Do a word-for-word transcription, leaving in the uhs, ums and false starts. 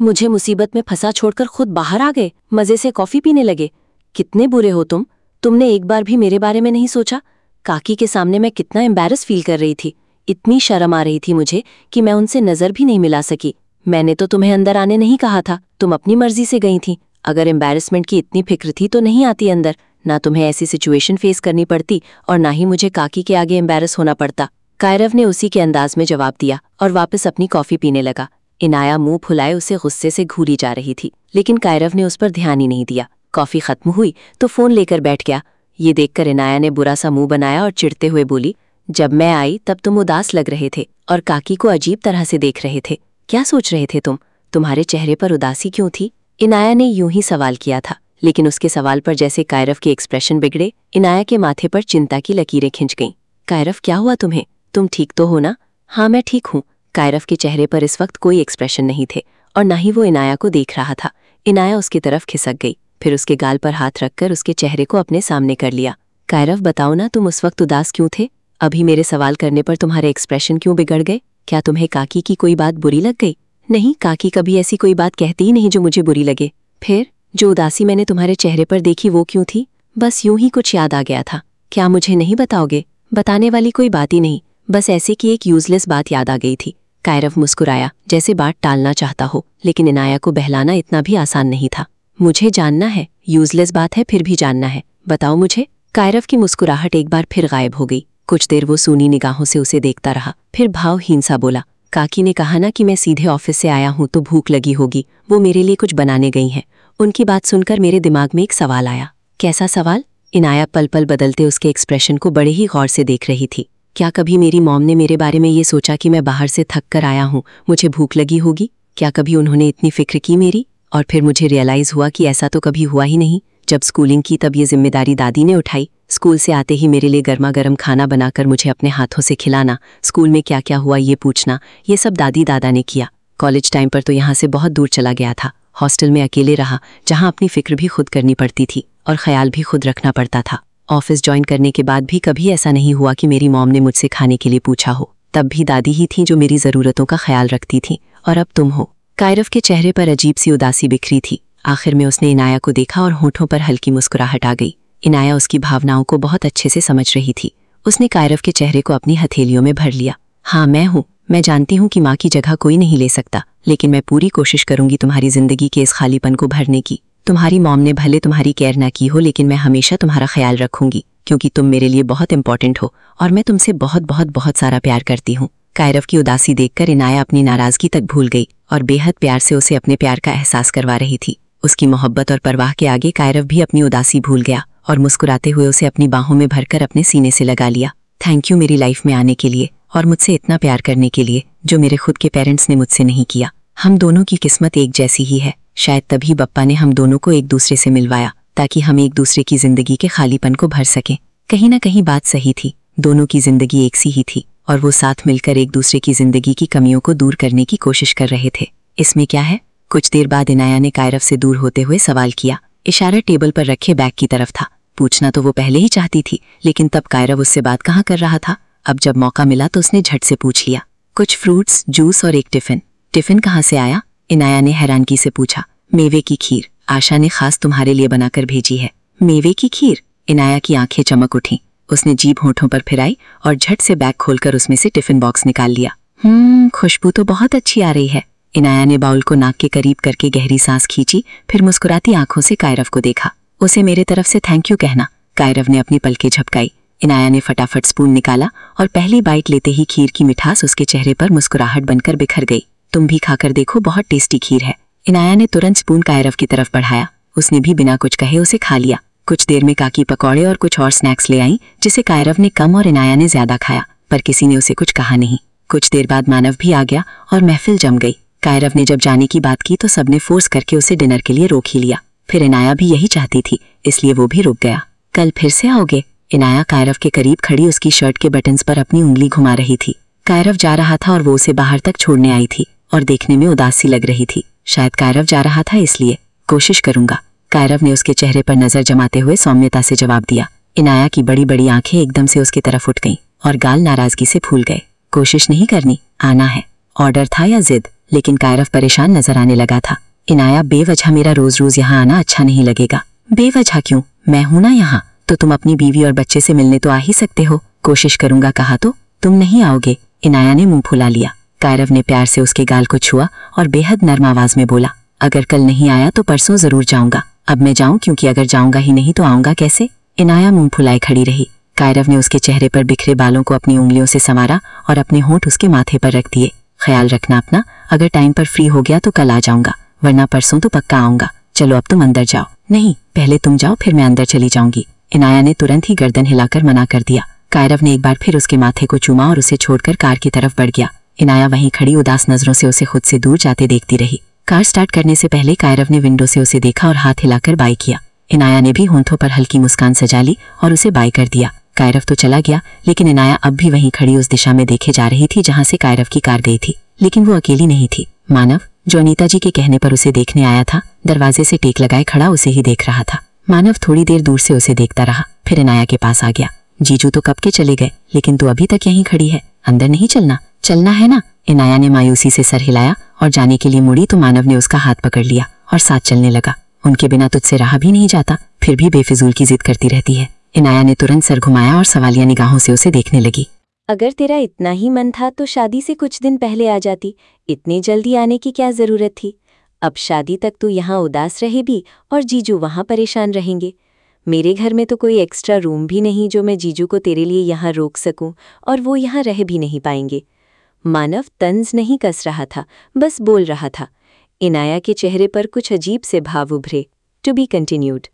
मुझे मुसीबत में फंसा छोड़कर खुद बाहर आ गए, मजे से कॉफी पीने लगे। कितने बुरे हो तुम। तुमने एक बार भी मेरे बारे में नहीं सोचा। काकी के सामने मैं कितना एम्बैरस फील कर रही थी। इतनी शर्म आ रही थी मुझे कि मैं उनसे नजर भी नहीं मिला सकी। मैंने तो तुम्हें अंदर आने नहीं कहा था, तुम अपनी मर्जी से गई थी। अगर एम्बैरसमेंट की इतनी फिक्र थी तो नहीं आती अंदर, ना तुम्हें ऐसी सिचुएशन फेस करनी पड़ती और ना ही मुझे काकी के आगे एम्बैरस होना पड़ता। कायरव ने उसी के अंदाज में जवाब दिया और वापस अपनी कॉफी पीने लगा। इनाया मुंह फुलाए उसे गुस्से से घूरी जा रही थी, लेकिन कायरव ने उस पर ध्यान ही नहीं दिया। कॉफी खत्म हुई तो फोन लेकर बैठ गया। ये देखकर इनाया ने बुरा सा मुंह बनाया और चिढ़ते हुए बोली, जब मैं आई तब तुम उदास लग रहे थे और काकी को अजीब तरह से देख रहे थे। क्या सोच रहे थे तुम? तुम्हारे चेहरे पर उदासी क्यों थी? इनाया ने यूं ही सवाल किया था, लेकिन उसके सवाल पर जैसे कायरव के एक्सप्रेशन बिगड़े, इनाया के माथे पर चिंता की लकीरें खिंच गईं। कायरव, क्या हुआ तुम्हें? तुम ठीक तो हो ना? हाँ मैं ठीक हूँ। कायरव के चेहरे पर इस वक्त कोई एक्सप्रेशन नहीं थे और ना ही वो इनाया को देख रहा था। इनाया उसकी तरफ खिसक गई, फिर उसके गाल पर हाथ रखकर उसके चेहरे को अपने सामने कर लिया। कायरव, बताओ ना, तुम उस वक्त उदास क्यों थे? अभी मेरे सवाल करने पर तुम्हारे एक्सप्रेशन क्यों बिगड़ गए? क्या तुम्हें काकी की कोई बात बुरी लग गई? नहीं, काकी कभी ऐसी कोई बात कहती ही नहीं जो मुझे बुरी लगे। फिर जो उदासी मैंने तुम्हारे चेहरे पर देखी वो क्यों थी? बस यूं ही कुछ याद आ गया था। क्या मुझे नहीं बताओगे? बताने वाली कोई बात ही नहीं, बस ऐसे की एक यूजलेस बात याद आ गई थी। कायरव मुस्कुराया, जैसे बात टालना चाहता हो, लेकिन इनाया को बहलाना इतना भी आसान नहीं था। मुझे जानना है, यूजलेस बात है फिर भी जानना है, बताओ मुझे। कायरव की मुस्कुराहट एक बार फिर गायब हो गई। कुछ देर वो सूनी निगाहों से उसे देखता रहा, फिर भावहीन सा बोला, काकी ने कहा ना कि मैं सीधे ऑफिस से आया हूं तो भूख लगी होगी, वो मेरे लिए कुछ बनाने गई हैं। उनकी बात सुनकर मेरे दिमाग में एक सवाल आया। कैसा सवाल? इनाया पल पल बदलते उसके एक्सप्रेशन को बड़े ही गौर से देख रही थी। क्या कभी मेरी मॉम ने मेरे बारे में ये सोचा कि मैं बाहर से थक कर आया हूँ, मुझे भूख लगी होगी? क्या कभी उन्होंने इतनी फिक्र की मेरी? और फिर मुझे रियलाइज हुआ कि ऐसा तो कभी हुआ ही नहीं। जब स्कूलिंग की तब ये जिम्मेदारी दादी ने उठाई। स्कूल से आते ही मेरे लिए गर्मा गर्म खाना बनाकर मुझे अपने हाथों से खिलाना, स्कूल में क्या क्या हुआ ये पूछना, ये सब दादी दादा ने किया। कॉलेज टाइम पर तो यहाँ से बहुत दूर चला गया था, हॉस्टल में अकेले रहा, जहाँ अपनी फिक्र भी खुद करनी पड़ती थी और ख्याल भी खुद रखना पड़ता था। ऑफिस ज्वाइन करने के बाद भी कभी ऐसा नहीं हुआ कि मेरी मॉम ने मुझसे खाने के लिए पूछा हो। तब भी दादी ही थी जो मेरी ज़रूरतों का ख्याल रखती थी, और अब तुम हो। कायरव के चेहरे पर अजीब सी उदासी बिखरी थी। आखिर में उसने इनाया को देखा और होठों पर हल्की मुस्कुराहट आ गई। इनाया उसकी भावनाओं को बहुत अच्छे से समझ रही थी। उसने कायरव के चेहरे को अपनी हथेलियों में भर लिया। हाँ मैं हूँ, मैं जानती हूँ कि माँ की जगह कोई नहीं ले सकता, लेकिन मैं पूरी कोशिश करूंगी तुम्हारी जिंदगी के इस खालीपन को भरने की। तुम्हारी मॉम ने भले तुम्हारी केयर ना की हो, लेकिन मैं हमेशा तुम्हारा ख्याल रखूंगी, क्योंकि तुम मेरे लिए बहुत इंपॉर्टेंट हो और मैं तुमसे बहुत बहुत बहुत सारा प्यार करती हूँ। कायरव की उदासी देखकर इनाया अपनी नाराजगी तक भूल गई और बेहद प्यार से उसे अपने प्यार का एहसास करवा रही थी। उसकी मोहब्बत और परवाह के आगे कायरव भी अपनी उदासी भूल गया और मुस्कुराते हुए उसे अपनी बाहों में भरकर अपने सीने से लगा लिया। थैंक यू मेरी लाइफ में आने के लिए और मुझसे इतना प्यार करने के लिए, जो मेरे खुद के पेरेंट्स ने मुझसे नहीं किया। हम दोनों की किस्मत एक जैसी ही है। शायद तभी बप्पा ने हम दोनों को एक दूसरे से मिलवाया, ताकि हम एक दूसरे की जिंदगी के खालीपन को भर सकें। कहीं ना कहीं बात सही थी, दोनों की जिंदगी एक सी ही थी और वो साथ मिलकर एक दूसरे की जिंदगी की कमियों को दूर करने की कोशिश कर रहे थे। इसमें क्या है? कुछ देर बाद इनाया ने कायरव से दूर होते हुए सवाल किया। इशारा टेबल पर रखे बैग की तरफ था। पूछना तो वो पहले ही चाहती थी, लेकिन तब कायरव उससे बात कहाँ कर रहा था। अब जब मौका मिला तो उसने झट से पूछ लिया। कुछ फ्रूट्स, जूस और एक टिफिन। टिफिन कहाँ से आया? इनाया ने हैरानगी से पूछा। मेवे की खीर, आशा ने खास तुम्हारे लिए बनाकर भेजी है। मेवे की खीर? इनाया की आंखें चमक उठीं। उसने जीभ होठों पर फिराई और झट से बैग खोलकर उसमें से टिफिन बॉक्स निकाल लिया। हम्म खुशबू तो बहुत अच्छी आ रही है। इनाया ने बाउल को नाक के करीब करके गहरी सांस खींची, फिर मुस्कुराती आंखों से कायरव को देखा। उसे मेरे तरफ से थैंक यू कहना। कायरव ने अपनी पलकें झपकाई। इनाया ने फटाफट स्पून निकाला और पहली बाइट लेते ही खीर की मिठास उसके चेहरे पर मुस्कुराहट बनकर बिखर गई। तुम भी खाकर देखो, बहुत टेस्टी खीर है। इनाया ने तुरंत स्पून कायरव की तरफ बढ़ाया। उसने भी बिना कुछ कहे उसे खा लिया। कुछ देर में काकी पकौड़े और कुछ और स्नैक्स ले आई, जिसे कायरव ने कम और इनाया ने ज्यादा खाया, पर किसी ने उसे कुछ कहा नहीं। कुछ देर बाद मानव भी आ गया और महफिल जम गई। कायरव ने जब जाने की बात की तो सबने फोर्स करके उसे डिनर के लिए रोक ही लिया। फिर इनाया भी यही चाहती थी, इसलिए वो भी रुक गया। कल फिर से आओगे? इनाया कायरव के करीब खड़ी उसकी शर्ट के बटन्स पर अपनी उंगली घुमा रही थी। कायरव जा रहा था और वो उसे बाहर तक छोड़ने आई थी और देखने में उदास सी लग रही थी। शायद कायरव जा रहा था इसलिए। कोशिश करूंगा, कायरव ने उसके चेहरे पर नजर जमाते हुए सौम्यता से जवाब दिया। इनाया की बड़ी बड़ी आंखें एकदम से उसकी तरफ उठ गईं और गाल नाराजगी से फूल गए। कोशिश नहीं करनी, आना है। ऑर्डर था या जिद? लेकिन कायरव परेशान नजर आने लगा था। इनाया, बेवजह मेरा रोज रोज यहाँ आना अच्छा नहीं लगेगा। बेवजह क्यों? मैं हूं ना यहाँ, तो तुम अपनी बीवी और बच्चे से मिलने तो आ ही सकते हो। कोशिश करूंगा कहा तो तुम नहीं आओगे। इनाया ने मुंह फुला लिया। कायरव ने प्यार से उसके गाल को छुआ और बेहद नर्म आवाज में बोला, अगर कल नहीं आया तो परसों जरूर जाऊंगा। अब मैं जाऊं, क्योंकि अगर जाऊंगा ही नहीं तो आऊंगा कैसे? इनाया मुंह फुलाए खड़ी रही। कायरव ने उसके चेहरे पर बिखरे बालों को अपनी उंगलियों से संवारा और अपने होंठ उसके माथे पर रख दिए। ख्याल रखना अपना, अगर टाइम पर फ्री हो गया तो कल आ जाऊंगा, वरना परसों तो पक्का आऊंगा। चलो अब तुम अंदर जाओ। नहीं, पहले तुम जाओ, फिर मैं अंदर चली जाऊंगी। इनाया ने तुरंत ही गर्दन हिलाकर मना कर दिया। कायरव ने एक बार फिर उसके माथे को चूमा और उसे छोड़कर कार की तरफ बढ़ गया। इनाया वहीं खड़ी उदास नजरों से उसे खुद से दूर जाते देखती रही। कार स्टार्ट करने से पहले कायरव ने विंडो से उसे देखा और हाथ हिलाकर बाय किया। इनाया ने भी होंठों पर हल्की मुस्कान सजा ली और उसे बाय कर दिया। कायरव तो चला गया, लेकिन इनाया अब भी वहीं खड़ी उस दिशा में देखे जा रही थी जहां से कायरव की कार गई थी। लेकिन वो अकेली नहीं थी। मानव, जो अनीता जी के कहने पर उसे देखने आया था, दरवाजे से टेक लगाए खड़ा उसे ही देख रहा था। मानव थोड़ी देर दूर से उसे देखता रहा, फिर इनाया के पास आ गया। जीजू तो कब के चले गए, लेकिन तू अभी तक यहीं खड़ी है। अंदर नहीं चलना? चलना है ना? इनाया ने मायूसी से सर हिलाया और जाने के लिए मुड़ी तो मानव ने उसका हाथ पकड़ लिया और साथ चलने लगा। उनके बिना तुझसे रहा भी नहीं जाता, फिर भी बेफिजूल की जिद करती रहती है। इनाया ने तुरंत सर घुमाया और सवालिया निगाहों से उसे देखने लगी। अगर तेरा इतना ही मन था तो शादी से कुछ दिन पहले आ जाती। इतनी जल्दी आने की क्या जरूरत थी? अब शादी तक तू यहाँ उदास रहे भी और जीजू वहाँ परेशान रहेंगे। मेरे घर में तो कोई एक्स्ट्रा रूम भी नहीं जो मैं जीजू को तेरे लिए यहाँ रोक सकूं, और वो यहाँ रह भी नहीं पाएंगे। मानव तंज नहीं कस रहा था, बस बोल रहा था। इनाया के चेहरे पर कुछ अजीब से भाव उभरे। To be continued.